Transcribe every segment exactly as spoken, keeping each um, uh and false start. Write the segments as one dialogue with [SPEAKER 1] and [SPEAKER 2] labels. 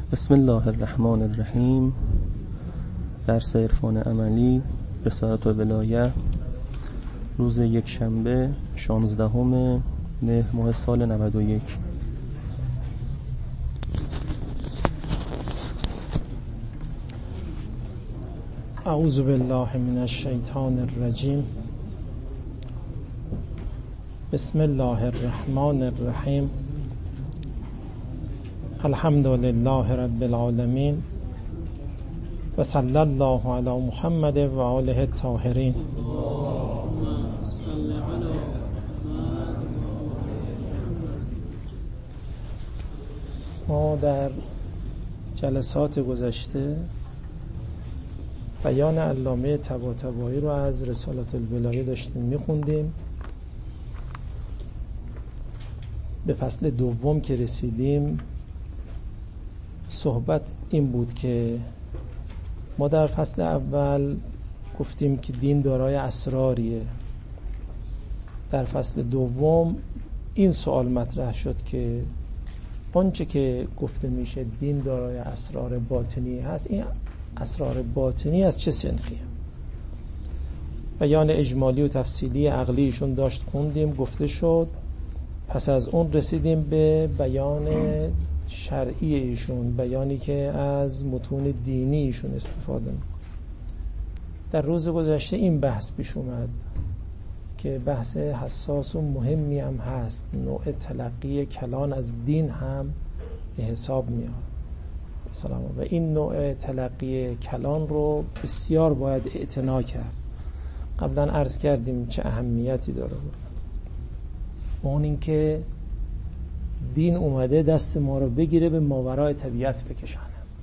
[SPEAKER 1] بسم الله الرحمن الرحیم. درس عرفان عملی رسالت الولایه، روز یک شنبه شانزدهم مهر ماه سال نود و یک.
[SPEAKER 2] اعوذ بالله من الشیطان الرجیم. بسم الله الرحمن الرحیم. الحمد لله رب العالمین و صلی الله علی محمد و آله الطاهرین. ما در جلسات گذشته بیان علامه طباطبایی رو از رسالت الولایه داشتیم میخوندیم. به فصل دوم که رسیدیم صحبت این بود که ما در فصل اول گفتیم که دین دارای اسراریه. در فصل دوم این سوال مطرح شد که آنچه که گفته میشه دین دارای اسرار باطنی هست، این اسرار باطنی از چه سنخیه؟ بیان اجمالی و تفصیلی عقلیشون داشت خوندیم، گفته شد. پس از اون رسیدیم به بیان شرعی ایشون، بیانی که از متون دینی ایشون استفاده میکنه. در روز گذشته این بحث پیش اومد که بحث حساس و مهمی هم هست، نوع تلقی کلان از دین هم به حساب میاد. سلام. و این نوع تلقی کلان رو بسیار باید اعتنا کرد. قبلا عرض کردیم چه اهمیتی داره بود. اون این که دین اومده دست ما رو بگیره به ماورای طبیعت بکشانه.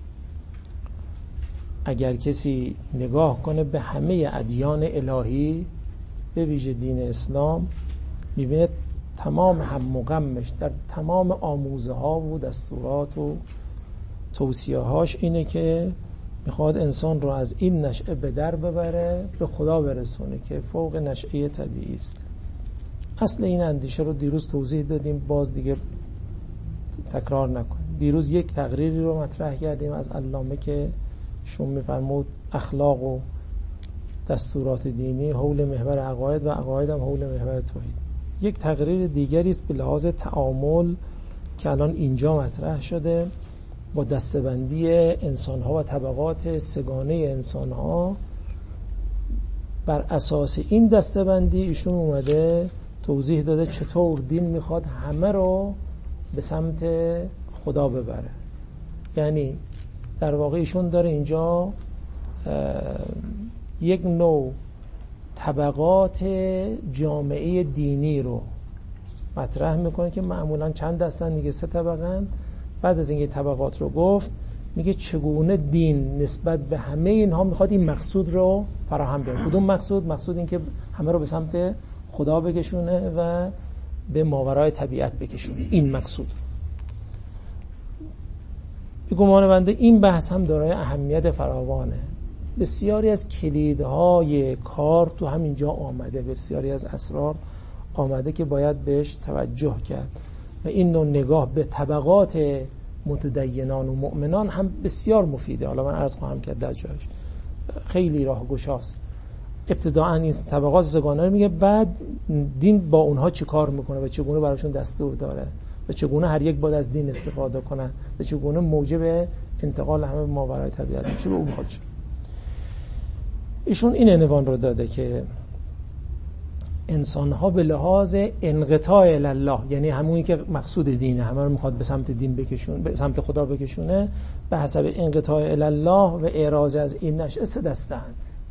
[SPEAKER 2] اگر کسی نگاه کنه به همه ادیان الهی به ویژه دین اسلام، میبینه تمام هم و غمش در تمام آموزه ها و دستورات و توصیه هاش اینه که میخواد انسان رو از این نشأه به در ببره، به خدا برسونه که فوق نشأه طبیعی است. اصل این اندیشه رو دیروز توضیح دادیم، باز دیگه تکرار نکنیم. دیروز یک تقریری رو مطرح کردیم از علامه که شون میفرمود اخلاق و دستورات دینی حول محور عقاید و عقاید هم حول محور توحید. یک تقریر دیگری است به لحاظ تعامل که الان اینجا مطرح شده با دسته‌بندی انسان‌ها و طبقات سگانه انسان‌ها. بر اساس این دسته‌بندی ایشون اومده توضیح داده چطور دین میخواد همه رو به سمت خدا ببره. یعنی در واقع ایشون داره اینجا یک نوع طبقات جامعه دینی رو مطرح میکنه که معمولا چند دستن، میگه سه طبقن. بعد از اینکه طبقات رو گفت میگه چگونه دین نسبت به همه اینها میخواد این مقصود رو فراهم کنه. کدوم مقصود؟ مقصود این که همه رو به سمت خدا بکشونه و به ماورای طبیعت بکشونه. این مقصود رو به گمان بنده این بحث هم دارای اهمیت فراوانه. بسیاری از کلیدهای کار تو همینجا آمده، بسیاری از اسرار آمده که باید بهش توجه کرد و این نوع نگاه به طبقات متدینان و مؤمنان هم بسیار مفیده. حالا من عرض خواهم کرد در جایش خیلی راهگشاست. ابتداءً این طبقات سگانه رو میگه، بعد دین با اونها چی کار میکنه و چگونه براشون دستور داره و چگونه هر یک باید از دین استفاده کنن و چگونه موجب انتقال همه ماورای طبیعت میشه. به اون میخواد شد. ایشون این عنوان رو داده که انسان‌ها به لحاظ انقطاع الله، یعنی همونی که مقصود دینه، همه رو میخواد به سمت دین بکشونه، به سمت خدا بکشونه، به حسب انقطاع الله و اعراض از این نشأه سه دسته‌اند.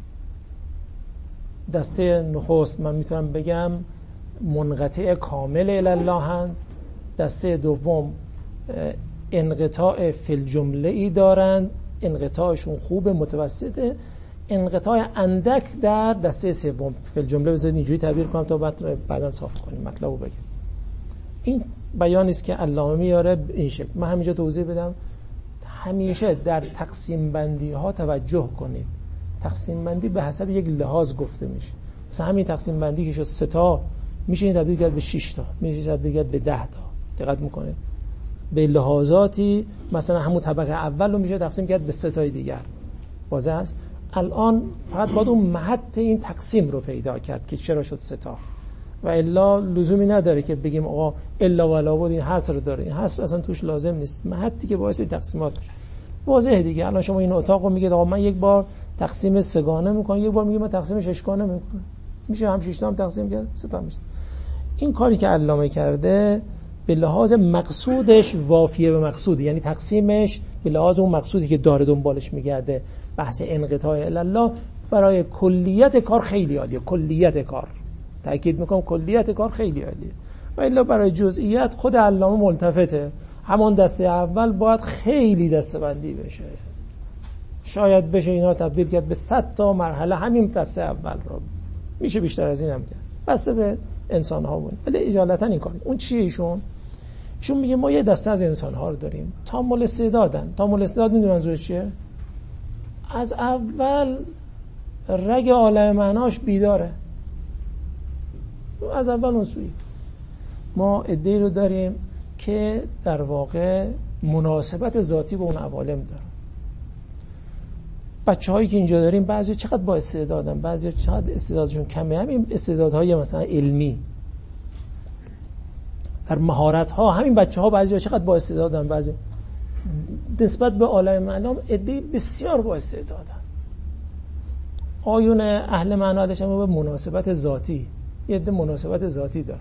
[SPEAKER 2] دسته نخست من میتونم بگم منقطع کامل الله هستند. دسته دوم انقطاع فی الجمله ای دارند، انقطاعشون خوبه، متوسطه. انقطاع اندک در دسته سوم فی الجمله. بذارید اینجوری تعبیر کنم تا بعد بعداً صاف کنیم مطلبو بگم. این بیانی است که علامه میاره این شکل. من همینجا توضیح بدم. همیشه در تقسیم بندی ها توجه کنید. تقسیم بندی به حسب یک لحاظ گفته میشه. مثلا همین تقسیم بندی که شد سه تا، میشه این تبدیل کرد به شش تا، میشه تبدیل کرد به ده تا. دقت میکنه به لحاظاتی مثلا همون طبقه اول رو میشه تقسیم کرد به سه تای دیگر. واضح است؟ الان فقط باید اون محط این تقسیم رو پیدا کرد که چرا شد سه تا، و الا لزومی نداره که بگیم آقا الا ولا بود این حصر داره. این حصر اصلا توش لازم نیست، محطی که باعث تقسیمات بشه. واضحه دیگه. الان شما این اتاق رو میگید آقا من یک بار تقسیم سگانه میکنم، یک بار میگم من تقسیم ششگانه میکنم، میشه هم شش تا هم تقسیم کرد، سه تا میشه. این کاری که علامه کرده به لحاظ مقصودش وافیه به مقصود، یعنی تقسیمش به لحاظ اون مقصودی که داره دنبالش میگرده، بحث انقطاع الله، برای کلیت کار خیلی عالیه. کلیت کار، تأکید میکنم کلیت کار خیلی عالیه. و الا برای جزئیات خود علامه ملتفته. همون دسته اول باید خیلی دسته‌بندی بشه، شاید بشه اینا تبدیل کرد به صد تا مرحله همین دسته اول رو، میشه بیشتر از این هم کرد، بسته به انسان ها بود. ولی اجالتا این کار. اون چیه ایشون؟ ایشون میگه ما یه دسته از انسان ها رو داریم تامل استعدادن. تامل استعداد میدونی منظورش چیه؟ از اول رگ عالم معناش بیداره، از اول اون سوی. ما عده‌ای رو داریم که در واقع مناسبت ذاتی به اون عوالم دارن. بچه هایی که اینجا داریم بعضی چقدر با استعدادن، بعضی چقدر استعدادشون کمه. همین استعدادهای مثلا علمی در مهارت ها، همین بچه ها بعضی چقدر با استعدادن، بعضی نسبت به عالم معلوم عده بسیار با استعدادن. آیون اهل معنا داشتن به مناسبت ذاتی، یه عده مناسبت ذاتی دارن.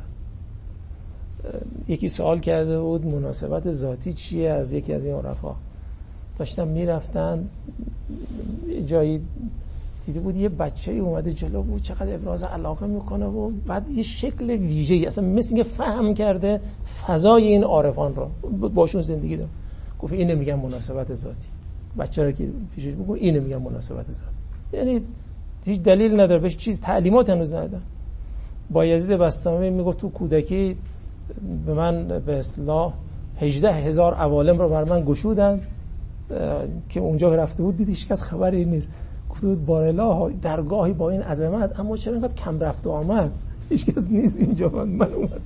[SPEAKER 2] یکی سوال کرده بود مناسبت ذاتی چیه از یکی از این عرفا. داشتن میرفتن جایی دیده بود یه بچه‌ای اومده جلو بود چقدر ابراز علاقه میکنه و بعد یه شکل ویژه‌ای اصلا مثل اینکه فهم کرده فضای این عارفان رو، باشون زندگی داره. گفت اینو میگن مناسبت ذاتی. بچه رو که پیشش میگه اینو میگن مناسبت ذاتی، یعنی هیچ دلیل نداره، بهش چیز تعلیمات هنوز ندادن. بایزید بسطامی میگفت تو کودکی به من به اصطلاح هجده هزار عوالم رو بر من گشودن که اونجا رفته بود دید هیچ کس خبری نیست. گفته بود بارالله درگاهی با این عظمت اما چرا اینقدر کم رفت و آمد، هیچ کس نیست اینجا. من, من اومد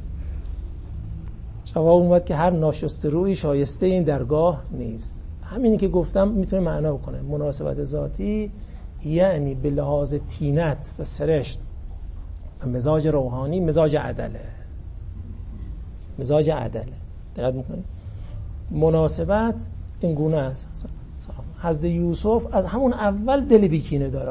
[SPEAKER 2] جواب اومد که هر ناشسته روی شایسته این درگاه نیست. همینی که گفتم میتونه معنا بکنه. مناسبت ذاتی یعنی به لحاظ طینت و سرشت و مزاج روحانی مزاج عدله، مزاج عدله. دقت میکنید مناسبت این گونه است. حضرت یوسف از همون اول دل بیکینه داره.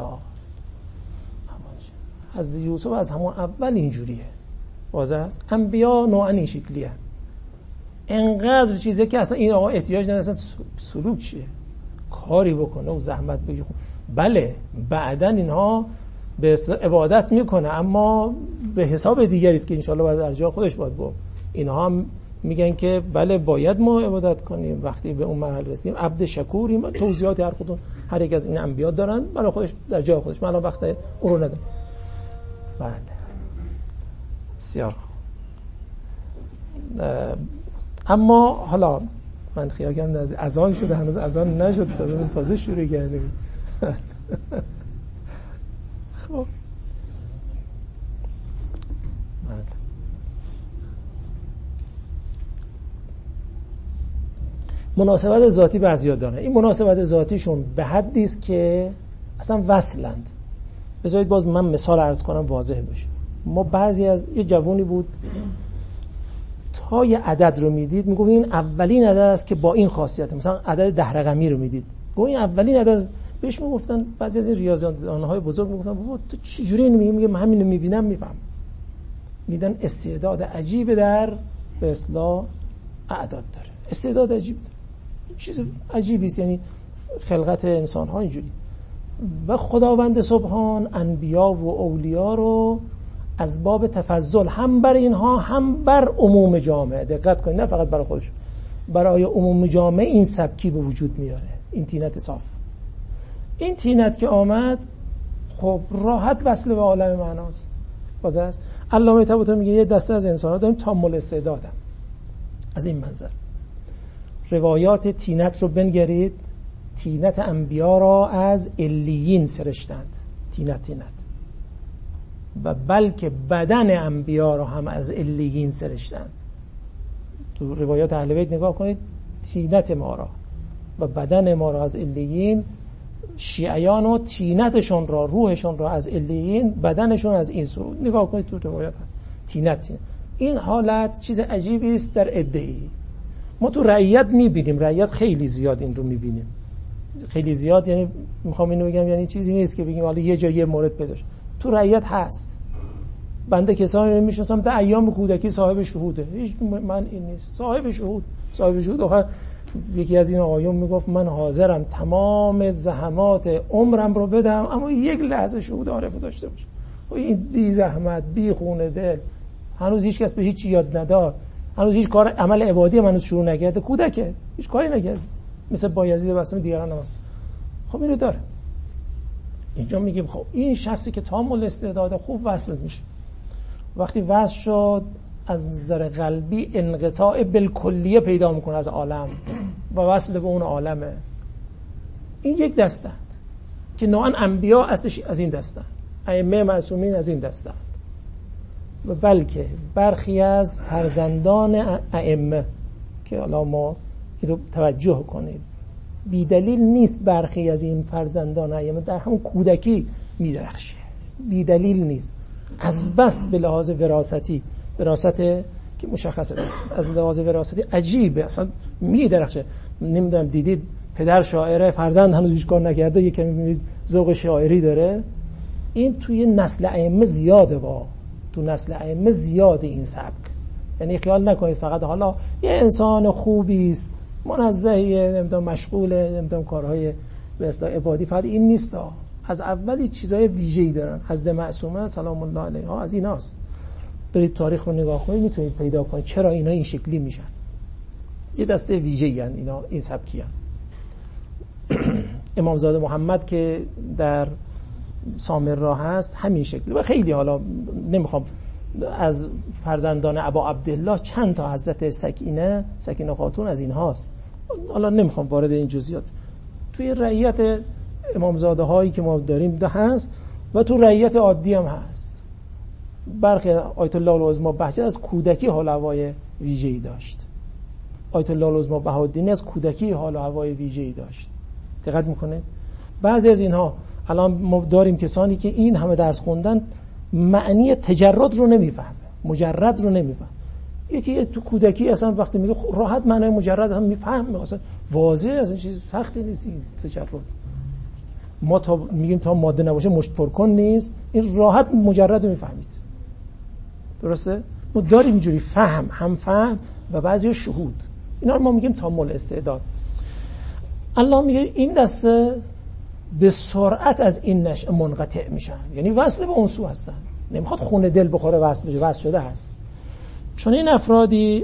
[SPEAKER 2] حضرت یوسف از همون اول اینجوریه. واضح است؟ انبیا نوعا این شکلیه. انقدر چیزه که اصلا این آقا احتیاج نداره اصلا سلوک چیه کاری بکنه و زحمت بکشه. بله بعدن اینها به اصطلاح عبادت میکنه اما به حساب دیگری است که انشالله بعد در جای خودش باید بود. اینها هم میگن که بله باید ما عبادت کنیم وقتی به اون مرحله رسیدیم عبد شکوریم. توضیحات هر خودون هر یک از این انبیا دارن برای خودش در جای خودش. من الان وقت اون رو ندارم. بله بسیار خوب. اما حالا من خیال کردم از اذان شده، هنوز اذان نشد، تازه شروع کردیم. خب مناسبت ذاتی بعضیا دارن. این مناسبت ذاتیشون به حدی است که اصلا وصلند. بذارید باز من مثال عرض کنم واضح بشه. ما بعضی از یه جوونی بود تا یه عدد رو میدید میگه این اولین عدد است که با این خاصیت، مثلا عدد ده رقمی رو میدید گفت این اولین عدد. بهش میگفتن بعضی از این ریاضیدانهای بزرگ میگفتن بابا تو چه جوری اینو میگی؟ میگه من همینو میبینم میفهم. میدن استعداد عجیب در به اصطلاح اعداد داره، استعداد عجیب داره، چیز عجیبی است. یعنی خلقت انسان ها اینجوری. و خداوند سبحان انبیا و اولیا رو از باب تفضل هم بر اینها هم بر عموم جامعه، دقت کنید نه فقط برای خودش، برای عموم جامعه این سبکی به وجود میاره. این تینت صاف، این تینت که آمد خب راحت وصل به عالم معناست. واضح است؟ علامه طباطبایی میگه یه دسته از انسان‌ها داریم تامل استعدادن. از این منظر روایات تینت رو بنگرید. تینت انبیا را از علیین سرشتند، تینت تینت و بلکه بدن انبیا را هم از علیین سرشتند. تو روایات اهل بیت نگاه کنید، تینت ما را و بدن ما را از علیین، شیعیان و تینتشون را، روحشون را از علیین، بدنشون از این سو. نگاه کنید تو روایات تینت, تینت. این حالت چیز عجیبی است در ادعی. ما تو رعیت میبینیم، رعیت خیلی زیاد این رو میبینیم، خیلی زیاد. یعنی میخوام اینو بگم یعنی چیزی نیست که بگیم حالا یه جا یه مورد پیدا شد، تو رعیت هست. بنده کسانی رو میشناسم در ایام کودکی صاحب شهوده، هیچ من این نیست، صاحب شهود صاحب شهود آخر یکی از این آقایون میگفت من حاضرم تمام زحمات عمرم رو بدم اما یک لحظه شهود عارف داشته باشم. این بی زحمت، بی خون دل، هنوز هیچ کس به هیچ چی یاد نداد، هنوز هیچ کار عمل عبادی من شروع نکرده، کودکه، هیچ کاری نکرده، مثل بایزید بسام دیگران هم هست. خب اینو داره. اینجا میگیم خب این شخصی که تامل استعداد خوب وصل میشه، وقتی وصل شد از نظر قلبی انقطاع بالکلیه پیدا میکنه از عالم و وصل به اون عالمه. این یک دستند که نوعا انبیا اصلش از این دستند، ائمه معصومین از این دستند، و بلکه برخی از فرزندان ائمه که حالا ما این رو توجه کنید، بی دلیل نیست برخی از این فرزندان ائمه در همون کودکی میدرخشه، بی دلیل نیست، از بس به لحاظ وراثتی، وراثت که مشخصه از لحاظ وراثتی عجیبه، اصلا میدرخشه. نمیدونم دیدید پدر شاعره، فرزند هنوز هیچ کار نکرده، یه کمی میبینید ذوق شاعری داره. این توی نسل ائمه زیاده، با تو نسل ائمه زیاده این سبک. یعنی خیال نکنید فقط حالا یه انسان خوبی است، منزهه، نمیدونم مشغوله، نمیدونم کارهای به اصطلاح عبادی، فقط این نیست. از اولی چیزای ویژه‌ای دارن. حضرت معصومه سلام الله علیها از ایناست. برید تاریخ رو نگاه کنید میتونید پیدا کنید چرا اینا این شکلی میشن. یه دسته ویژه‌ای ان اینا، این سبکی ان. امامزاده محمد که در سامرا هست همین شکلی، و خیلی حالا نمیخوام از فرزندان ابا عبدالله چند تا حضرت سکینه سکینه خاتون از این هاست، حالا نمیخوام وارد این جزئیات. توی رعیت امامزاده هایی که ما داریم ده هست و تو رعیت عادی هم هست. برخی آیت الله العظمی بهجت از کودکی حال هوای ویژه‌ای داشت. آیت الله العظمی بهاءالدین از کودکی حال و هوای ویژه‌ای داشت. دقت میکنه؟ بعضی از اینها الان ما داریم کسانی که این همه درس خوندن معنی تجرد رو نمیفهمه، مجرد رو نمیفهمه. یکی تو کودکی اصلا وقتی میگه راحت معنی مجرد هم میفهمه، اصلا واضحه، اصلا چیز سختی نیست این تجرد. ما تا میگیم تا ماده نباشه مشت پر کن نیست، این راحت مجرد رو میفهمید. درسته؟ ما داریم اینجوری فهم، هم فهم و بعضی شهود. اینا رو ما میگیم تامل استعداد. الله میگه این دسته به سرعت از این نشأه منقطع میشن، یعنی وصل به اون سو هستن، نمیخواد خون دل بخوره وصل بشه، وصل شده هست. چون این افرادی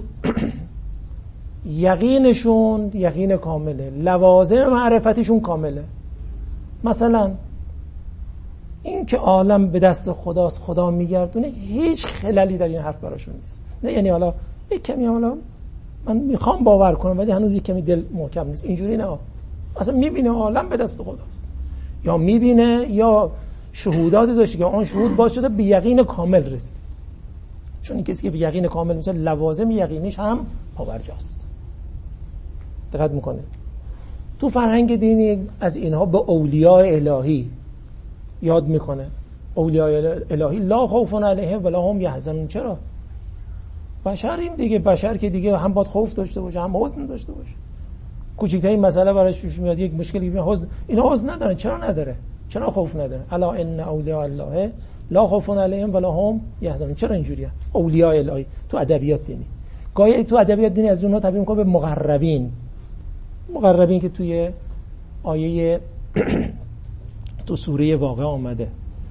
[SPEAKER 2] یقینشون یقین کامله، لوازم معرفتیشون کامله. مثلا این که عالم به دست خداست، خدا میگردونه، هیچ خللی در این حرف براشون نیست. نه یعنی حالا یک کمی حالا من میخوام باور کنم ولی هنوز یک کمی دل محکم نیست، اینجوری نه. اصلا میبینه عالم به دست خداست، یا میبینه یا شهوداتی داشته که آن شهود باعث شده به یقین کامل رسید. چون این کسی که به یقین کامل میشه لوازم یقینیش هم پاورجاست. دقت میکنه. تو فرهنگ دینی از اینها به اولیاء الهی یاد میکنه. اولیاء الهی لا خوف علیهم ولا هم یحزنون. چرا؟ بشریم دیگه، بشر که دیگه هم باید خوف داشته باشه هم حزن داشته باشه. کوچکترین مسئله براش پیش میاد، یک مشکلی میاد، حزن. اینا حزن ندارن، چرا نداره؟ چرا خوف نداره؟ الا ان اولیاء الله لا خوف علیهم ولا هم یحزنون. چرا اینجوریه؟ اولیاء الهی تو ادبیات دینی، گاهی تو ادبیات دینی از اونها تعبیر میکنه به مقربین. مقربین که توی آیه تو سوره واقعه آمده،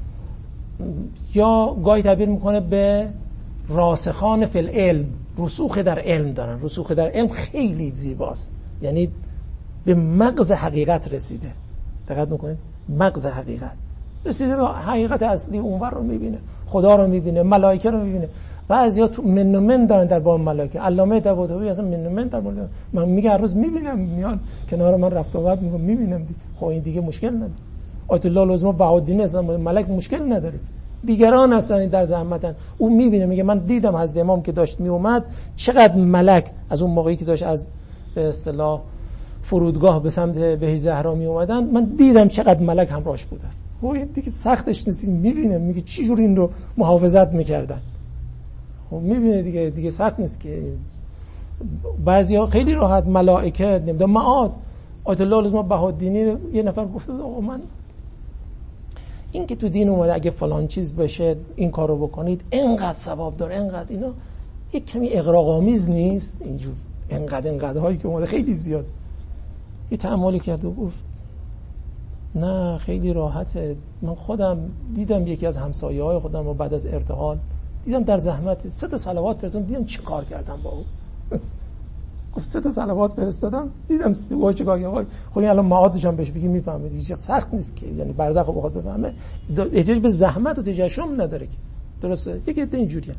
[SPEAKER 2] یا گاهی تعبیر میکنه به راسخان فی العلم، رسوخ در علم دارن. رسوخ در علم خیلی زیباست، یعنی به مغز حقیقت رسیده. دقت میکنید؟ مغز حقیقت رسیده، به حقیقت اصلی اونور رو میبینه، خدا رو میبینه، ملائکه رو میبینه. بعضیا تو من و من دارن در باب ملائکه. علامه طباطبایی اصلا من و من در باب، من میگه هر روز میبینم، میان کنار من رفت و آمد میگم میبینم. خب این دیگه مشکل نداره. آیت الله العظمی بهاءالدین اصلا ملک مشکل نداره، دیگران هستن در زحمتن. اون میبینه میگه من دیدم حضرت امام که داشت میومد چقدر ملک از اون موقعی که داشت از به اصطلاح فرودگاه به سمت بهشت زهرا می اومدن، من دیدم چقدر ملک همراهش بودن. و این دیگه سختش نیست، میبینه میگه چی جور این رو محافظت میکردن. خب میبینه دیگه دیگه سخت نیست که بعضیا خیلی راحت ملائکه نمیدونم معاد آیت الله العظمی بهادینی یه نفر گفته آقا من این که تو دین اومده اگه فلان چیز بشه این کارو بکنید اینقدر ثواب داره اینقدر، اینا یه کمی اغراق‌آمیز نیست اینجور اینقدر اینقدر هایی که اومده خیلی زیاد. یه تأملی کرد و گفت نه خیلی راحته، من خودم دیدم یکی از همسایه های خودم رو بعد از ارتحال دیدم در زحمت سه تا صلوات فرستادم دیدم چی کار کردم با او. گفت سه تا صلوات فرستادم دیدم وای چیکار کردم. خب این الان معادش هم بهش بگی میفهمه دیگه، سخت نیست که یعنی برزخ رو بخواد بفهمه احتیاج به زحمت و تجشم نداره که درسته. یکی عده اینجوریه.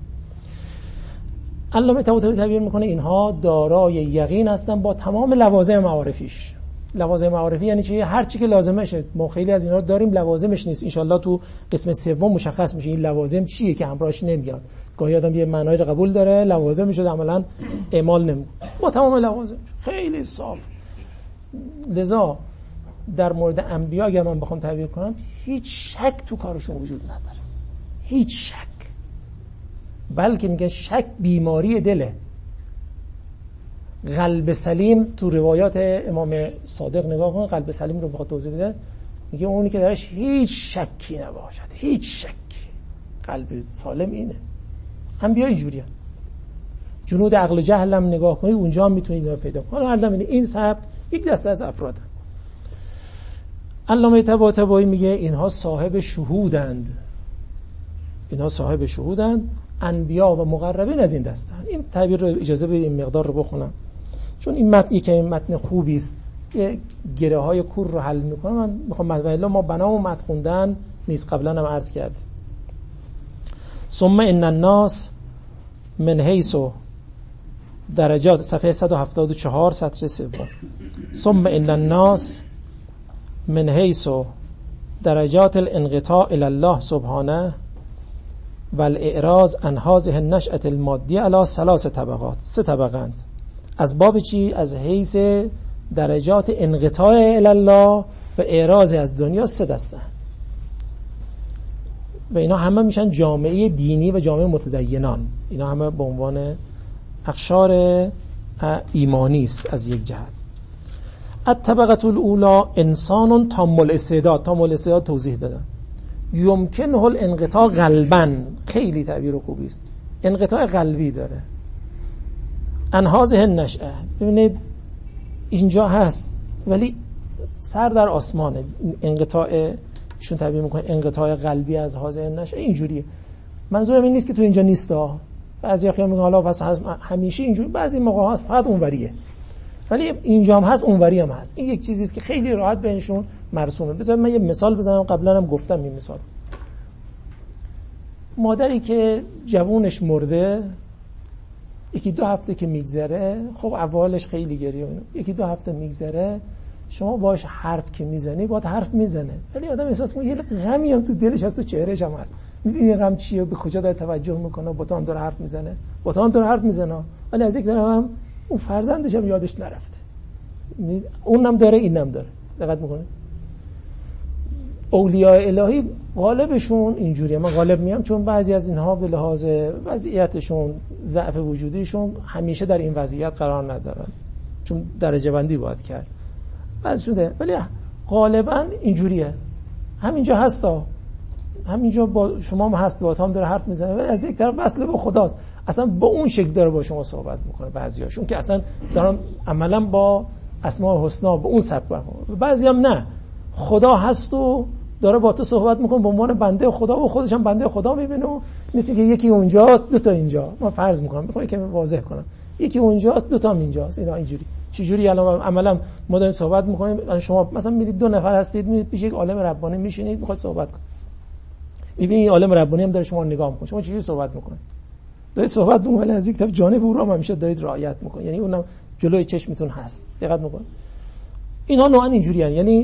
[SPEAKER 2] علامه طباطبایی تعبیر میکنه اینها دارای یقین هستن با تمام لوازم معارفیش. لوازم معارفی یعنی چه؟ هر چی که لازمشه. ما خیلی از اینا رو داریم لوازمش نیست. ان شاءالله تو قسم سوم مشخص میشه این لوازم چیه که همراهش نمیاد. گاهی آدم یه معنای رو قبول داره لوازمش رو عملاً اعمال نمیکنه. با تمام لوازم خیلی صاف. لذا در مورد انبیا اگر من بخوام تعبیر کنم هیچ شک تو کارشون وجود نداره. هیچ شک. بلکه میگه شک بیماری دله. قلب سلیم تو روایات امام صادق نگاه کن، قلب سلیم رو بخواد توضیح بده میگه اونی که درش هیچ شکی نباشد، هیچ شکی. قلب سالم اینه. انبیا اینجوریه. جنود عقل جهل هم نگاه کنید اونجا هم میتونید اینا پیدا کنید. حالا این سبب یک دسته از افرادن. علامه طباطبایی میگه اینها صاحب شهودند. اینها صاحب شهودند. انبیا و مقربین از این دستن. این تعبیر رو اجازه بدید این مقدار رو بخونم چون این متن یک متن خوبی است، یه گره های کور رو حل میکنه. من میخوام مثلا ما بنامو متن خوندن نیست، قبلا هم عرض کرد. ثم ان الناس من حیث درجات، صفحه صد و هفتاد و چهار سطر سوم. ثم ان الناس من حیث درجات الانقطاع الی الله سبحانه و الاعراض عن هذه النشأة المادیه علی ثلاث طبقات. سه طبقند. از باب چی؟ از حیث درجات انقطاع الی الله و اعراض از دنیا سه دستن و اینا همه میشن جامعه دینی و جامعه متدینان. اینا همه به عنوان اقشار ایمانی است از یک جهت. الطبقه الاولى انسان تام الاستعداد. تام الاستعداد توضیح دادم. یمکنه الانقطاع قلبا، خیلی تعبیر خوبی است. انقطاع قلبی داره. ان هذه النشأه، ببینید اینجا هست ولی سر در آسمانه. انقطاع چون تعبیر میکنه انقطاع قلبی از هذه النشأه اینجوریه. منظورم این نیست که تو اینجا نیستا. بعضی خیال میگن حالا پس همیشه اینجوری، بعضی موقع هست فقط اونوریه ولی اینجا هم هست اونوری هم هست. این یک چیزی است که خیلی راحت بینشون مرسومه. بذار من یه مثال بزنم، قبلا هم گفتم این مثال. مادری که جوونش مرده یکی دو هفته که میگذره، خب اولش خیلی گریه، یکی دو هفته میگذره شما باش حرف که میزنی باید حرف میزنه ولی آدم احساس میکنه یه غمی هم تو دلش هست، تو چهرهش هم هست. میدونی این غم چیه؟ به کجا داره توجه میکنه؟ با تو هم داره حرف میزنه، با تو هم داره حرف میزنه ولی از یک طرف هم اون فرزندش هم یادش نرفته. اونم داره اینم داره. دقت میکنه؟ اولیاء الهی غالبشون اینجوریه. من غالب میام چون بعضی از اینها به لحاظ وضعیتشون، ضعف وجودیشون همیشه در این وضعیت قرار ندارن چون درجه بندی باید کرد بعضیشون ده. ولی غالبا اینجوریه. همینجا هستا، همینجا با شما هم هست، با هم داره حرف میزنه ولی از یک طرف وصل به خداست، اصلا با اون شکل داره با شما صحبت میکنه. بعضیاشون که اصلا دارن عملا با اسماء الحسنا به اون سبک برخورد. بعضی هم نه، خدا هست و داره با تو صحبت میکنه به عنوان بنده خدا و خودش هم بنده خدا میبینه و مثل که یکی اونجاست دو تا اینجا. من فرض میکنم میخوام که واضح کنم یکی اونجاست دو تا اینجاست. اینا اینجوری چجوری الان عملا ما داریم صحبت میکنیم، شما مثلا میرید دو نفر هستید میرید پیش یک عالم ربانی میشینید میخواید صحبت کنید، میبینید این عالم ربانی هم داره شما نگاه میکنه، شما چجوری صحبت میکنید؟ دارید صحبت میکنید ولی از یک طرف جانب او رو هم همیشه دارید رعایت میکنید، یعنی اونم جلوی چشمتون هست. دقت میکنید؟ اینا نوعا اینجوریان، یعنی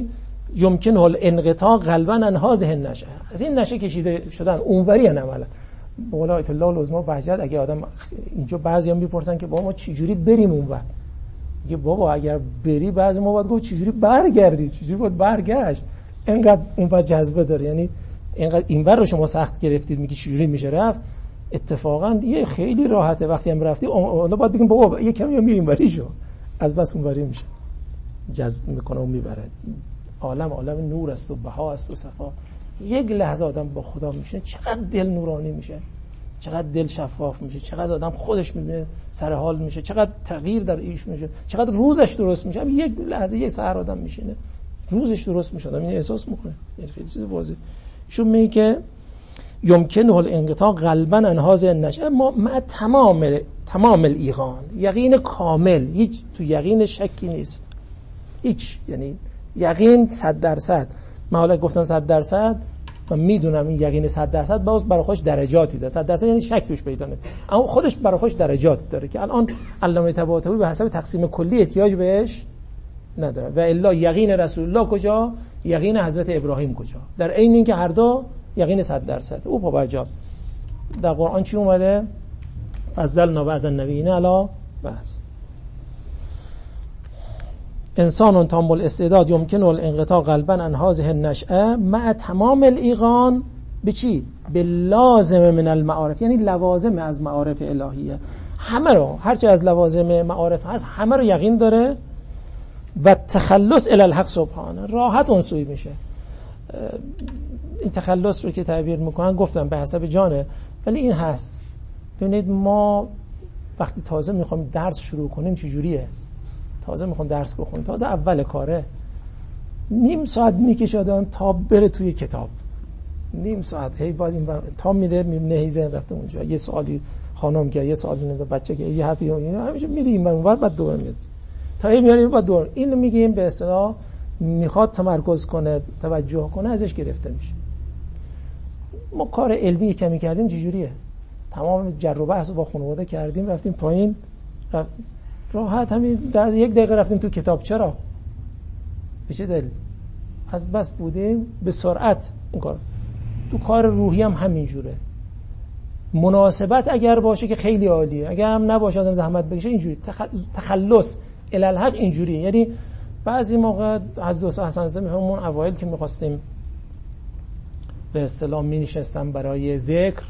[SPEAKER 2] یمکن الانقطاع قلبا عن هذه النشأه، از این نشه کشیده شدن اونوری ان عملا. مولا آیت الله العظما بهجت اگه آدم اینجا بعضیا میپرسن که بابا ما چجوری بریم اونور، میگه بابا اگر بری بعضی ما باید گفت چجوری برگردی، چجوری باید برگشت، اینقدر اونور جذبه داره. یعنی اینقدر اینور رو شما سخت گرفتید میگی چجوری میشه رفت، اتفاقا یه خیلی راحته. وقتی هم رفتی حالا باید بگیم بابا یه کمی میریم وری شو، از بس اونوری میشه جذب میکنه و میبره. عالم عالم نور است و بها است و صفا. یک لحظه آدم با خدا میشه چقدر دل نورانی میشه، چقدر دل شفاف میشه، چقدر آدم خودش میبینه سر حال میشه، چقدر تغییر در ایش میشه، چقدر روزش درست میشه. یک لحظه یه سحر آدم میشینه روزش درست میشه، آدم این احساس میکنه. یعنی خیلی چیز واضحه. ایشون میگه که یمکنه الانقطاع قلبا عن هذه النشأه ما مع تمام تمام الایقان، یقین کامل، هیچ تو یقین شکی نیست، هیچ، یعنی یقین صد درصد. من حالا گفتم صد درصد، من میدونم این یقین صد درصد باز برای خودش درجاتی داره. صد درصد یعنی شک توش پیدا نمیشه، اما خودش برای خودش درجاتی داره که الان علامه طباطبایی به حسب تقسیم کلی احتیاج بهش نداره. و الا یقین رسول الله کجا، یقین حضرت ابراهیم کجا، در عین اینکه هر دو یقین صد درصد. او پابرجاست. در قرآن چی اومده؟ فضلنا بعض النبیین علی بعض. انسان تام الاستعداد یمکن الانقطاع قلبا عن هذه النشأه مع تمام الایقان به چی؟ به لازم من المعارف، یعنی لوازم از معارف الهیه. همه رو، هرچی از لوازم معارف هست همه رو یقین داره. و تخلص الی الحق سبحانه، راحت اون سوی میشه. این تخلص رو که تعبیر میکنن گفتم به حسب جانه، ولی این هست. ببینید ما وقتی تازه میخوایم درس شروع کنیم چجوریه؟ تازه میخوام درس بخونم، تازه اول کاره، نیم ساعت میکشه آدم تا بره توی کتاب، نیم ساعت هی باید این بر... تا میره میبینه هی ذهن رفته اونجا، یه سوالی خانم که یه سوالی نمیده بچه که یه حرفی اینا همیشه میره این اونور، بعد دوباره میاد تا هی میاره بعد دوباره. اینو میگیم به اصطلاح میخواد تمرکز کنه، توجه کنه، ازش گرفته میشه. ما کار علمی کمی کردیم چجوریه؟ تمام جر و بحث رو با خانواده کردیم، رفتیم پایین، رفت... راحت همین در یک دقیقه رفتیم تو کتاب. چرا؟ به چه دلیل؟ از بس بودیم به سرعت این کار. تو کار روحی هم همین جوره. مناسبت اگر باشه که خیلی عالیه، اگر هم نباشه آدم زحمت بکشه اینجوری. تخلص الی الحق اینجوری. یعنی بعضی موقع حضرت حسن رضا همون اوایل که می‌خواستیم به اصطلاح می‌نشستم برای ذکر،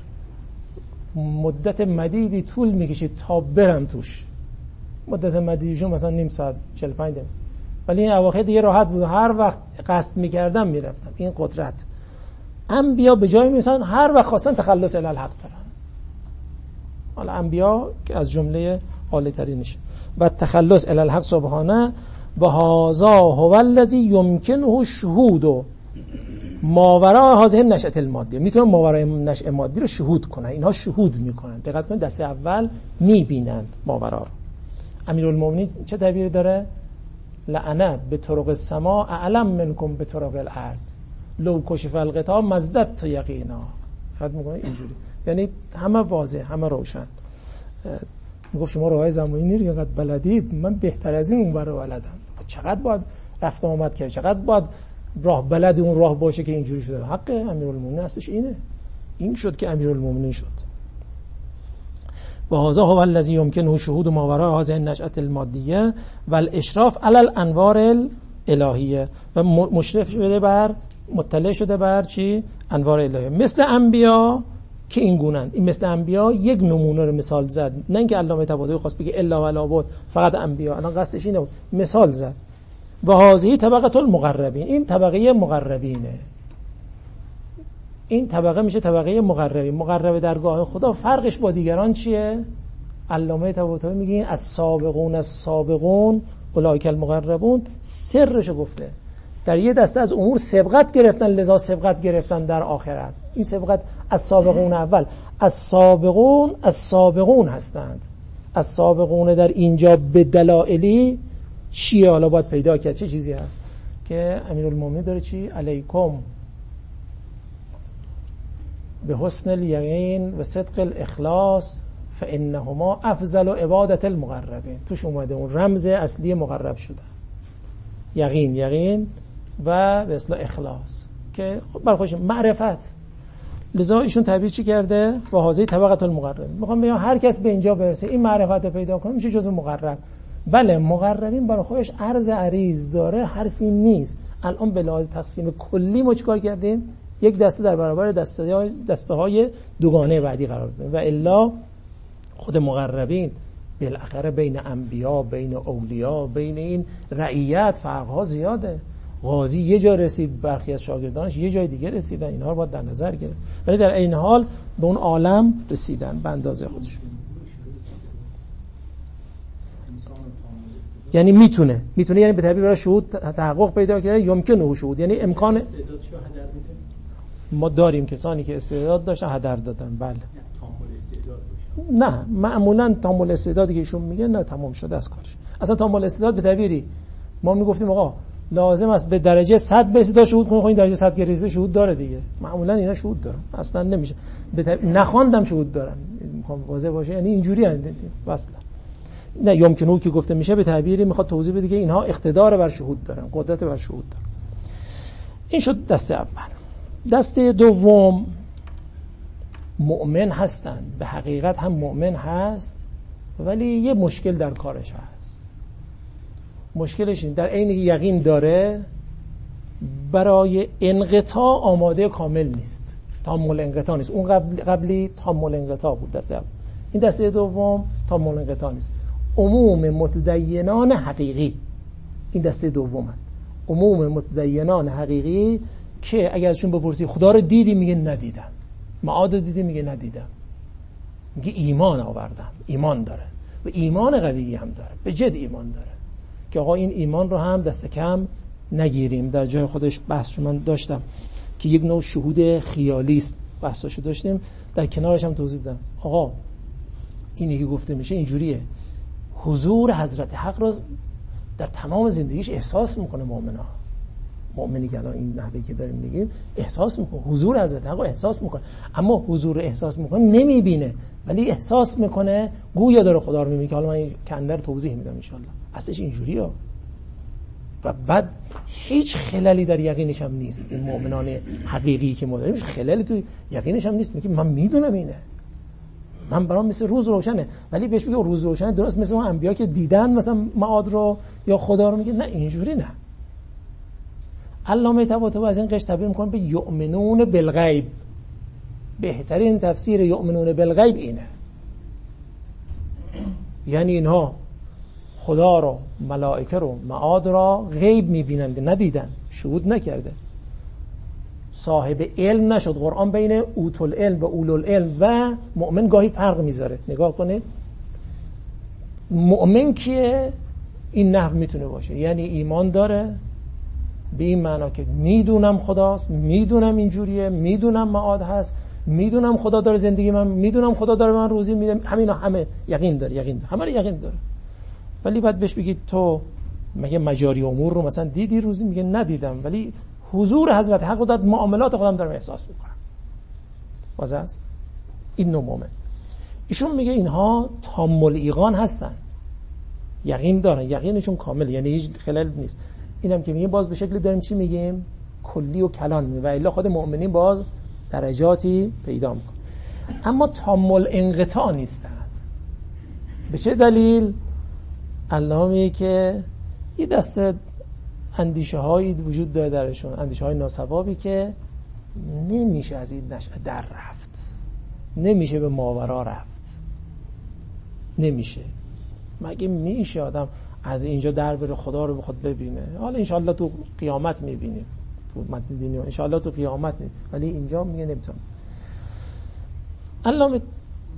[SPEAKER 2] مدت مدیدی طول می‌کشید تا برم توش. مدت مدیدشون مثلا نیم ساعت چهل و پنج دقیقه، ولی این اواخر دیگه راحت بود، هر وقت قصد می‌کردم میرفتم. این قدرت انبیا به جای میرسن هر وقت خواستن تخلص الی الحق برن. حالا انبیا که از جمله عالی ترینش. و تخلص الی الحق سبحانه و هذا هو الذی یمکنه الشهود ماوراء هذه النشأة المادیه. میتونن ماورای نشأه مادی رو شهود کنن. اینها شهود میکنن. دقت کنید دسته اول میبینند ماورا. امیرالمومنین چه تعبیری داره؟ لعنه به طرق السما اعلم منکم به طرق الارض لو کشف الغطا مزدت یقینا. خد میگه اینجوری، یعنی همه واضح، همه روشن. میگفت شما راههای زمانی نیست اینقدر بلدید، من بهتر از این اون برای بلدم. چقدر باید رفت آمد کرد، چقدر باید راه بلد اون راه باشه که اینجوری شده. حق امیرالمومنین هستش اینه. این شد که امیرالمومنین شد. و هذا هو الذی یمکنه شهود ما وراء هذه النشأة المادیه و الاشراف علی الانوار الالهیه، و مشرف شده بر، مطلع شده بر چی؟ انوار الهیه. مثل انبیا که این گونن. این مثل انبیا یک نمونه رو مثال زد، نه اینکه علامه طباطبایی خواست بگه الا ولا بود فقط انبیا، الان قصدش اینه، مثال زد. و هذه طبقه المقربین، این طبقه مقربینه. این طبقه میشه طبقه مقربین. مقرب درگاه خدا فرقش با دیگران چیه؟ علامه طباطبایی میگه از سابقون از سابقون اولئک المقربون، سرشو گفته. در یه دسته از امور سبقت گرفتن، لذا سبقت گرفتن در آخرت. این سبقت از سابقون اول، از سابقون از سابقون هستند. از سابقون در اینجا به دلایلی چیه؟ حالا باید پیدا کرد چه چیزی هست که امیرالمومنین داره چی؟ علیکم به حسن الیقین و صدق الاخلاص فانهما افضل عبادت المقربین. توش اومده اون رمز اصلی مقرب شدن. یقین، یقین و به اصطلاح اخلاص که برای خودش معرفت. لذا ایشون تعبیر چی کرده؟ و هذه طبقه المقربین. میخوام بگم هر کس به اینجا برسه، این معرفت رو پیدا کنه، میشه جزء مقرب. بله مقربین برای خودش عرض عریض داره، حرفی نیست. الان به لحاظ تقسیم کلی ما چیکار کردیم؟ یک دسته در برابر دسته های دسته های دوگانه بعدی قرار دادیم و الا خود مقربین بالاخره بین انبیا، بین اولیا، بین این رعیت فرق‌ها زیاده. قاضی یه جا رسید، برخی از شاگردانش یه جای دیگه رسیدن، اینها رو باید در نظر گرفت، ولی در این حال به اون عالم رسیدن به اندازه خودشون. یعنی میتونه میتونه یعنی به تعبیر برای شهود تحقق پیدا کنه، یمکنه شهود، یعنی امکان. ما داریم کسانی که استعداد داشتن هدر دادن. بله نه معمولا تامل استعدادی که ایشون میگه نه تمام شده از کارش. اصلا تامل استعداد به تعبیری ما میگفتیم آقا لازم است به درجه صد برسید تا شهود کنه، خب این درجه صد که رسیده شهود داره دیگه. معمولا اینا شهود دارن، اصلا نمیشه به تعبیر نخواندم شهود دارن، میخوام واضح باشه، یعنی اینجوری اند اصلا نه یمکنه که گفته میشه به تعبیری میخواد توضیح بده که اینها اقتدار بر شهود دارن، قدرت بر شهود دارن. این شد دسته اول. دسته دوم مؤمن هستن، به حقیقت هم مؤمن هست ولی یه مشکل در کارش هست. مشکلش این در عین یقین داره، برای انقطاع آماده کامل نیست، تامل انقطاع نیست. اون قبل قبلی تامل انقطاع بود دسته اول، این دسته دوم تامل انقطاع نیست. عموم متدینان حقیقی این دسته دومن، عموم متدینان حقیقی که اگر ازشون بپرسی خدا رو دیدی میگه ندیدم، معاد دیدی میگه ندیدم، میگه ایمان آوردم، ایمان داره و ایمان قوی هم داره، به جد ایمان داره که آقا این ایمان رو هم دست کم نگیریم. در جای خودش بحث من داشتم که یک نوع شهود خیالی است، بحثاشو داشتیم، در کنارش هم توضیح دادم. آقا اینی که گفته میشه اینجوریه، حضور حضرت حق رو در تمام زندگیش احساس میکنه مؤمنا. مؤمنی که الان این نحوی که داریم میگیم احساس میکنه، حضور حضرت حق رو احساس میکنه، اما حضور احساس میکنه نمیبینه ولی احساس میکنه گویا داره خدا رو میبینه، که حالا من کندر توضیح میدم ان شاءالله. اصلش اینجوریه و بعد هیچ خللی در یقینش هم نیست. این مؤمنان حقیقی که ما داریم هیچ خللی تو یقینش هم نیست، میگه من میدونم اینه، من برام مثل روز روشنه، ولی بهش میگه روز روشنه درست مثل اون انبیا که دیدن مثلا معاد رو یا خدا رو، میگه نه اینجوری نه. علامه طباطبایی از این قش تعبیر میکنه به یؤمنون بالغیب. بهترین تفسیر یؤمنون بالغیب اینه، یعنی اینها خدا رو، ملائکه رو، معاد را غیب میبینند، ندیدن، شهود نکرده، صاحب علم نشد. قرآن بین اوتل علم و اولول علم و مؤمن گاهی فرق میذاره. نگاه کنید مؤمن کیه؟ این نحو میتونه باشه، یعنی ایمان داره به این معنا که میدونم خداست، میدونم اینجوریه، میدونم معاد هست، میدونم خدا داره زندگی من، میدونم خدا داره من روزی میده، همینا همه یقین داره، یقین داره، همه یقین داره. ولی بعد بهش بگید تو مگه مجاری امور رو مثلا دیدی روزی؟ میگه ندیدم ولی حضور حضرت حق رو در معاملات خودم دارم احساس میکنم. واضح است؟ این نوع مومن. ایشون میگه اینها تام الایقان هستن، یقین دارن، یقینشون کامل، یعنی هیچ خلل نیست. اینم که میگه باز به شکلی داریم چی میگیم؟ کلی و کلان میگیم و الا خود مؤمنین باز درجاتی پیدا میکنن، اما تام الانقطاع نیستند. به چه دلیل؟ الله میگه که یه دسته اندیشه هایی وجود داره درشون، اندیشه های ناصوابی که نمیشه از این نشأه در رفت، نمیشه به ماورا رفت، نمیشه. مگه میشه آدم از اینجا در بره خدا رو بخواد ببینه؟ حالا انشالله تو قیامت میبینیم، تو متن دینی انشالله تو قیامت میبینیم، ولی اینجا میگه نمیتونم. الله می...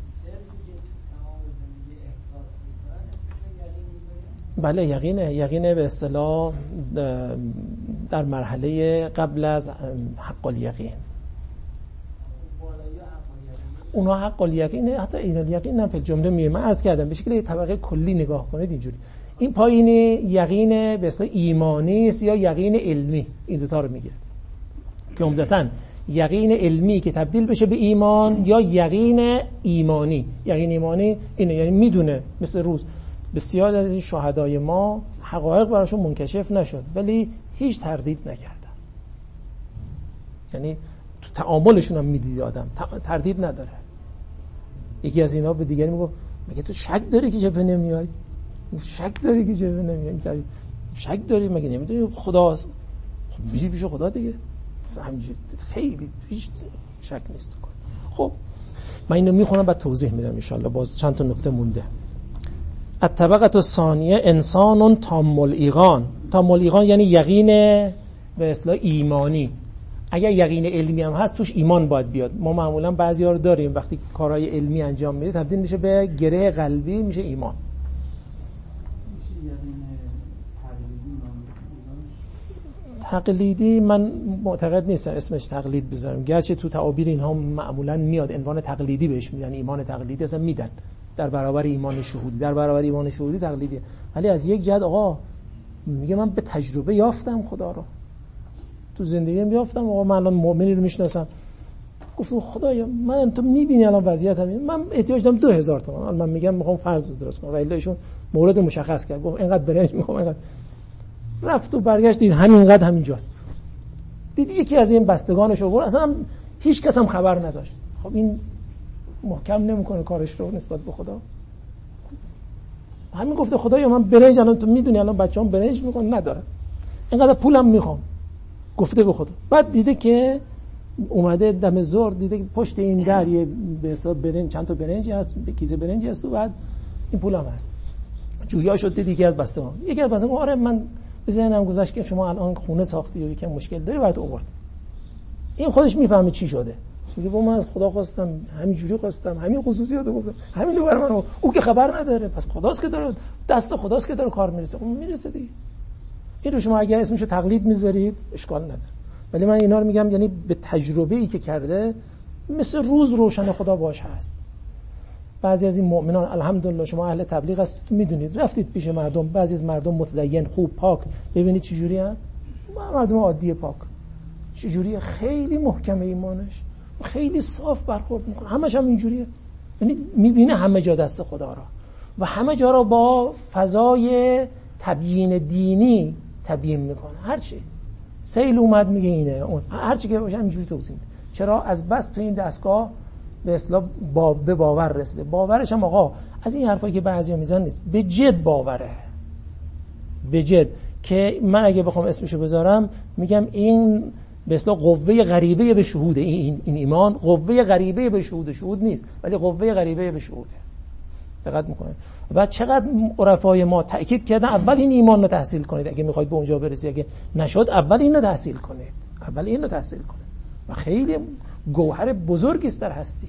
[SPEAKER 2] بله یقینه، یقینه به اصطلاح در مرحله قبل از حق الیقین. اونها حق الیقینه، حتی این الیقین هم به جمله میگه. من عرض کردم به شکل طبقه کلی نگاه کنید اینجوری. این پایین یقین به اصطلاح ایمانی است یا یقین علمی، این دو تا رو میگه که عمدتاً یقین علمی که تبدیل بشه به ایمان یا یقین ایمانی. یقین ایمانی اینه، یعنی میدونه مثل روز بسیار از این شهدای ما حقایق براشون منکشف نشد ولی هیچ تردید نکردن. یعنی تو تعاملشون هم میدید آدم تردید نداره. یکی از اینا به دیگری میگه مگه تو شک داری که جبهه نمیای؟ شک داری که جبهه نمیای؟ شک داری مگه نمیدونی خداست؟ خب میری پیش خدا دیگه. همینجوری خیلی هیچ شک نیست کن. خب من اینو میخونم بعد توضیح میدم ان شاءالله. باز چند تا نکته مونده. الطبقه الثانیه انسان تام الایقان. تام الایقان یعنی یقین به اصطلاح ایمانی. اگر یقین علمی هم هست توش ایمان باید بیاد. ما معمولا بعضیا رو داریم وقتی کارهای علمی انجام میده تبدیل میشه به گره قلبی، میشه ایمان. تقلیدی من معتقد نیستم اسمش تقلید بذارم، گرچه تو تعابیر اینها معمولا میاد عنوان تقلیدی بهش میدن. ایمان تقلیدی اصلا میدن در برابر ایمان شهودی. در برابر ایمان شهودی تقلیدیه. ولی از یک جهت آقا میگه من به تجربه یافتم خدا رو، تو زندگیم یافتم. آقا من الان مؤمنی رو میشناسم، گفتم خدایا من تو میبینی الان وضعیتم اینه، من احتیاج دارم دو هزار تومان. الان من میگم میخوام فرض درست کنم و الا ایشون مورد مشخص کرد، گفت اینقدر برنج میخوام، اینقدر. رفت و برگشت دید همینقدر همینجاست. دیدی یکی از این بستگانش آورد، اصلا هیچ کس هم خبر نداشت. خب این محکم نمیکنه کارش رو نسبت به خدا؟ همین گفته خدایا من برنج الان تو میدونی الان بچه‌ام برنج میخوان ندارم، اینقدر پولم میخوام. گفته به خدا. بعد دیده که اومده دم ظهر دیده که پشت این در یه به حساب برنج، چند تا برنج هست، به کیسه برنج هست و بعد این پولم هست. جویا شد دیدی که از بستگان یکی از بستگان آره من به ذهنم گذشت که شما الان خونه ساختی و یکم مشکل داری بعد آورد. این خودش میفهمه چی شده. میگه با من از خدا خواستم، همین جوری خواستم، همین خصوصیاتو گفتم، همین رو برام من. او که خبر نداره، پس خداست که داره، دست خداست که داره کار میرسه. اون میرسه دیگه. این رو شما اگر اسمشو تقلید میذارید اشکال نداره. ولی من اینا رو میگم یعنی به تجربه ای که کرده مثل روز روشن خدا باش هست. بعضی از این مؤمنان الحمدلله شما اهل تبلیغ هستید میدونید، رفتید پیش مردم، بعضی از مردم متدین خوب پاک ببینید چه جوری ان، مردم عادی پاک چه جوریه، خیلی محکم ایمانش، خیلی صاف برخورد میکنه، همش هم اینجوریه. یعنی میبینه همه جا دست خدا را و همه جا را با فضای تبیین دینی تبیین میکنه. هر چی سیل اومد میگه اینه، اون هر چی که باشه اینجوری توضیح میده. چرا؟ از بس تو این دستگاه به اصطلاح با به باور رسیده. باورش هم آقا از این حرفایی که بعضیا میزنن نیست، به جد باوره، به جد. که من اگه بخوام اسمشو بذارم میگم این به اصطلاح قوه غریبه به شهود. این این ایمان قوه غریبه به شهود، شهود نیست ولی قوه غریبه به شهوده. دقت میکنه. و چقدر عرفای ما تأکید کردن اول این ایمان رو تحصیل کنید اگه میخواید به اونجا برسید، اگه نشد اول این رو تحصیل کنید، اول این رو تحصیل کنید. و خیلی گوهر بزرگی است در هستی.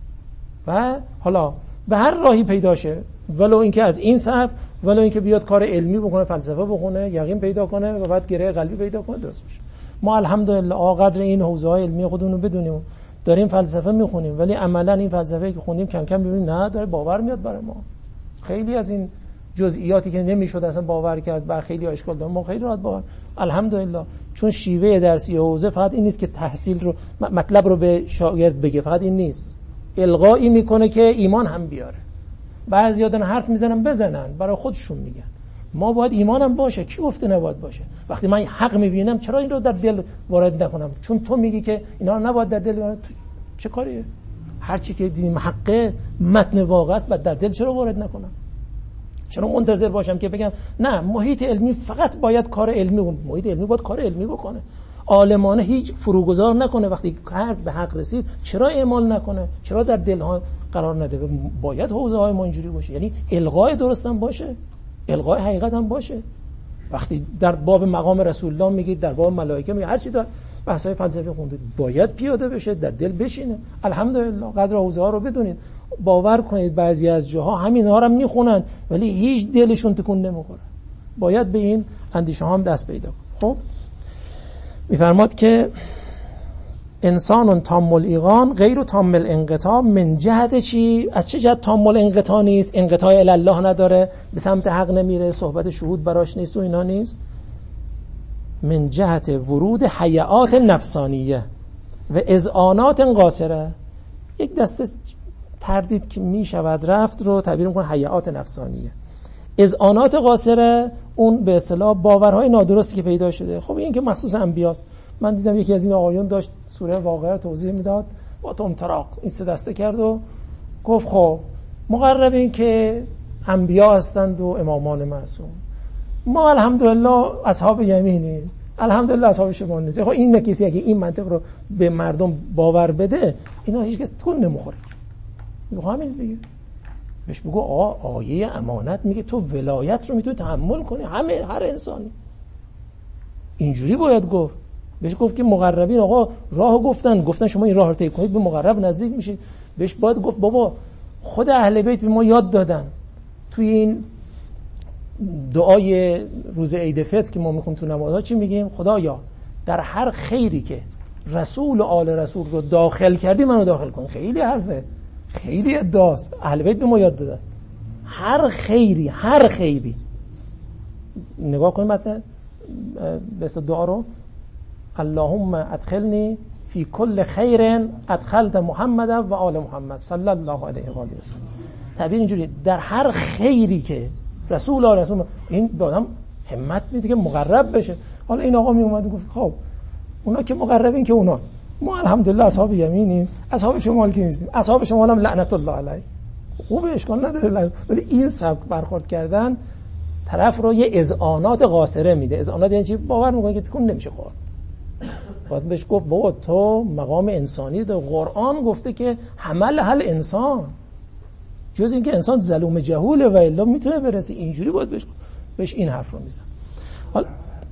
[SPEAKER 2] و حالا به هر راهی پیدا شه، ولو اینکه از این سبب، ولو اینکه بیاد کار علمی بکنه، فلسفه بخونه، یقین پیدا کنه و بعد گره قلبی پیدا کنه، درست بشه. ما الحمدلله آقدر این حوزه‌های علمی خودمون رو بدونیم، داریم فلسفه میخونیم، ولی عملا این فلسفه‌ای که خوندیم کم کم ببینیم نه داره باور میاد برای ما. خیلی از این جزئیاتی که نمیشد اصلا باور کرد بر خیلی اشکال داره، ما خیلی راحت باور الحمدلله. چون شیوه درسی حوزه فقط این نیست که تحصیل رو مطلب رو به شاگرد بگه، فقط این نیست، القایی میکنه که ایمان هم بیاره. بعضیا دارن حرف میزنن بزنن برای خودشون میگن، ما باید ایمانم باشه. کی گفته نباید باشه؟ وقتی من حق میبینم چرا این رو در دل وارد نکنم؟ چون تو میگی که اینا رو نباید در دل وارد، چه کاریه؟ هر چی که دیدیم حقه، متن واقع است، بعد در دل چرا وارد نکنم؟ چرا منتظر باشم که بگم نه محیط علمی فقط باید کار علمی اون محیط علمی باید کار علمی بکنه، عالمانه هیچ فروگذار نکنه، وقتی کار به حق رسید چرا اعمال نکنه؟ چرا در دلها قرار نده؟ باید حوزه های ما اینجوری باشه، یعنی الغای درست هم باشه، الغای حقیقت هم باشه. وقتی در باب مقام رسول الله میگید، در باب ملائکه میگید، هر چی در بحث‌های فلسفی خوندید باید پیاده بشه، در دل بشینه. الحمدلله قدر حوزه ها رو بدونید، باور کنید بعضی از جاها همین ها رو میخونن ولی هیچ دلشون تکون نمیخوره. باید به این اندیشه ها هم دست پیدا کنه. خب میفرماد که انسان تام الایقان غیر تام الانقطاع من جهت چی؟ از چه جهت تام الانقطاع نیست؟ انقطاع الی الله نداره، به سمت حق نمیره، صحبت شهود براش نیست و اینا نیست. من جهت ورود حیات نفسانیه و اذعانات قاصره. یک دسته تردید که می شود رفت رو تعبیر می‌کنه حیات نفسانیه. اذعانات قاصره اون به اصطلاح باورهای نادرستی که پیدا شده. خب این که مخصوص انبیاست. من دیدم یکی از این آقایون داشت سوره واقعه رو توضیح میداد، با تم تراق این سه دسته کرد و گفت خب مقربین که انبیا هستند و امامان معصوم، ما الحمدلله اصحاب یمینیم، الحمدلله اصحاب شمال نیست. خب این کسی اگه این منطق رو به مردم باور بده، اینا هیچ کس تون نمیخوره. میگه همین دیگه. بهش بگو آ آیه امانت میگه تو ولایت رو میتونی تحمل کنی، همه هر انسانی. اینجوری باید گفت. بهش گفت که مقربین آقا راه گفتن، گفتن شما این راه رو طی کنید به مقرب نزدیک میشید. بهش باید گفت بابا خود اهل بیت به ما یاد دادن توی این دعای روز عید فطر که ما میخونیم تو نمازها چی میگیم؟ خدایا در هر خیری که رسول و آل رسول رو داخل کردی منو داخل کن. خیلی حرفه، خیلی ادعاست. اهل بیت به ما یاد دادن هر خیری، هر خیری. نگاه کنیم متن به دعا رو، اللهم ادخلنی فی کل خیر ادخلت محمد و آل محمد صلی الله علیه و آله و سلم. تعبیر اینجوری، در هر خیری که رسول الله رسول این به آدم همت میده که مقرب بشه. حالا این آقا می اومد و گفت خب اونا که مقربین که اونا، ما الحمدلله اصحاب یمینیم، اصحاب شمال که نیستیم، اصحاب شمال هم لعنت الله علیه. خوبه اشکال نداره، ولی این سبک برخورد کردن طرف رو یه اذعانات قاصره میده. اذعانات یعنی چی؟ باور میکنه که تکون نمیشه خورد. باید بهش گفت بابا تو مقام انسانی داره، قرآن گفته که حمل هل انسان، جز این که انسان ظلوم جهوله و الا میتونه برسه. اینجوری باید بهش بهش این حرف رو میزن. حالا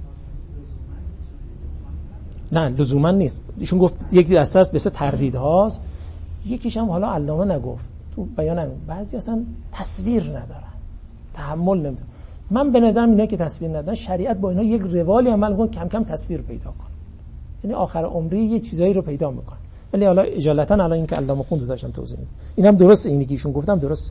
[SPEAKER 2] نه لزوما نیست، ایشون گفت یک دسته است بس تردید هاست، یکیش هم حالا علامه نگفت تو بیان نگفت، بعضی اصلا تصویر ندارن، تحمل نمیدونن. من به نظرم اینا که تصویر ندارن، شریعت با اینا یک روالی عمل می‌کنه کم کم تصویر پیدا کنه، یعنی آخر عمری یه چیزایی رو پیدا میکنه. ولی حالا اجالتا الان این که علامه خوند داشتم توضیح میدم، اینم درسته، اینی که ایشون گفتم درسته.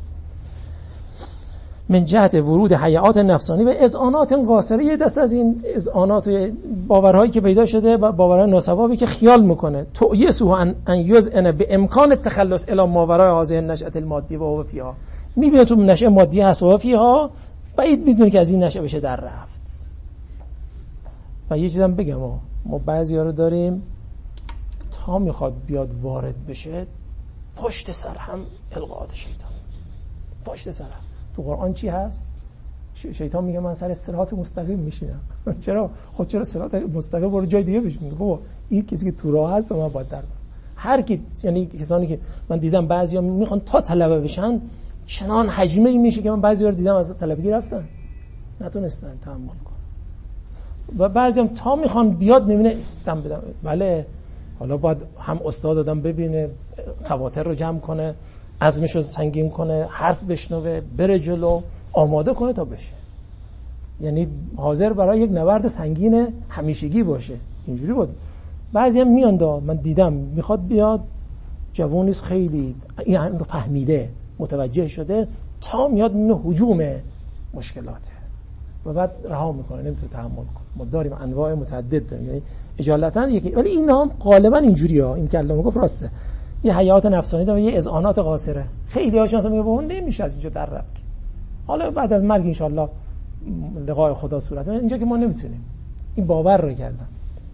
[SPEAKER 2] من جهت ورود حیات نفسانی و اذعانات قاصره، یه دست از این اذعانات و باورهایی که پیدا شده، باورهای ناسوابی که خیال میکنه تویسو ان ان یذعن به امکان التخلص الی ماورای هذه النشأة المادی و هو فیها. میبینه تو نشأه مادی هست و فیها، بعید میدونه که از این نشأه بشه در رفت. و یه چیزم بگم، ما, ما بعضیا رو داریم تا میخواد بیاد وارد بشه پشت سر هم القاءات شیطان، پشت سر هم. تو قرآن چی هست؟ شیطان میگه من سر صراط مستقیم میشینم. چرا؟ خود چرا صراط مستقیم برو جای دیگه بشین؟ میگه بابا این کسی که تو راه هست من باید در هر کی، یعنی کسانی که من دیدم بعضیا میخوان تا طلبه بشن چنان حجمه ای میشه که من بعضیا رو دیدم از طلبگی رفتن نتونستن تحمل کنن، و بعضی هم تا میخوان بیاد میبینه دم بدم. بله حالا باید هم استاد آدم ببینه، خواطر رو جمع کنه، عزمش رو سنگین کنه، حرف بشنوه، بره جلو، آماده کنه تا بشه، یعنی حاضر برای یک نبرد سنگین همیشگی باشه. اینجوری بود. بعضی هم میان دا من دیدم میخواد بیاد جوونیست، خیلی این رو فهمیده متوجه شده، تا میاد میبینه هجوم مشکلاته و بعد رها میکنه، نمیتونه تحمل کنه. ما داریم انواع متعدد داریم، یعنی اجالتا یکی، ولی این هم غالبا اینجوری ها. این که علامه گفت راسته، یه حیات نفسانی داره و یه اذعانات قاصره. خیلی هاشون اصلا میگه بابا نمیشه از اینجا در رفت، حالا بعد از مرگ ان شاءالله لقای خدا صورت، اینجا که ما نمیتونیم. این باور رو کردن.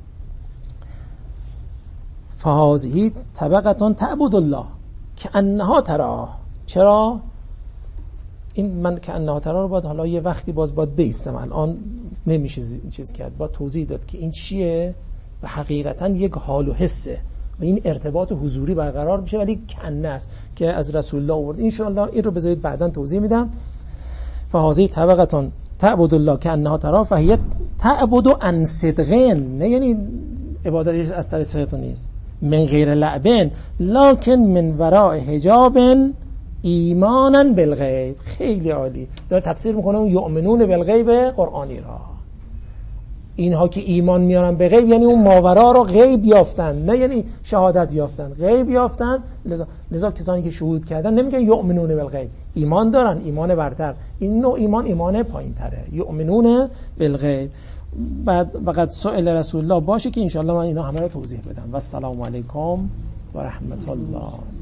[SPEAKER 2] فهذه طبقه تعبد الله کانها تراه. چرا این من که انها ترا رو باید حالا یه وقتی باز باید بیستم، الان نمیشه چیز کرد، باید توضیح داد که این چیه و حقیقتا یک حال و حسه و این ارتباط حضوری برقرار میشه، ولی کنه است که از رسول الله آورد. ان شاء الله این رو بذارید بعداً توضیح میدم. فهذه طبقه تعبد الله کانها ترا فهی تعبد عن صدقین، نه یعنی عبادت از سر صدق نیست، من غیر لعبن لکن من وراء حجاب ایمانا بالغیب. خیلی عالی داره تفسیر میکنه اون یؤمنون بالغیب قرآنی را. اینها که ایمان میارن به غیب یعنی اون ماورا رو غیب یافتن، نه یعنی شهادت یافتن، غیب یافتن. لذا, لذا کسانی که شهود کردن نمیگن یؤمنون بالغیب، ایمان دارن، ایمان برتر. این نوع ایمان ایمان پایین تره، یؤمنون بالغیب. بعد فقط سئل رسول الله باشه که انشاءالله من اینا همه رو توضیح بدم. و السلام علیکم و رحمت الله.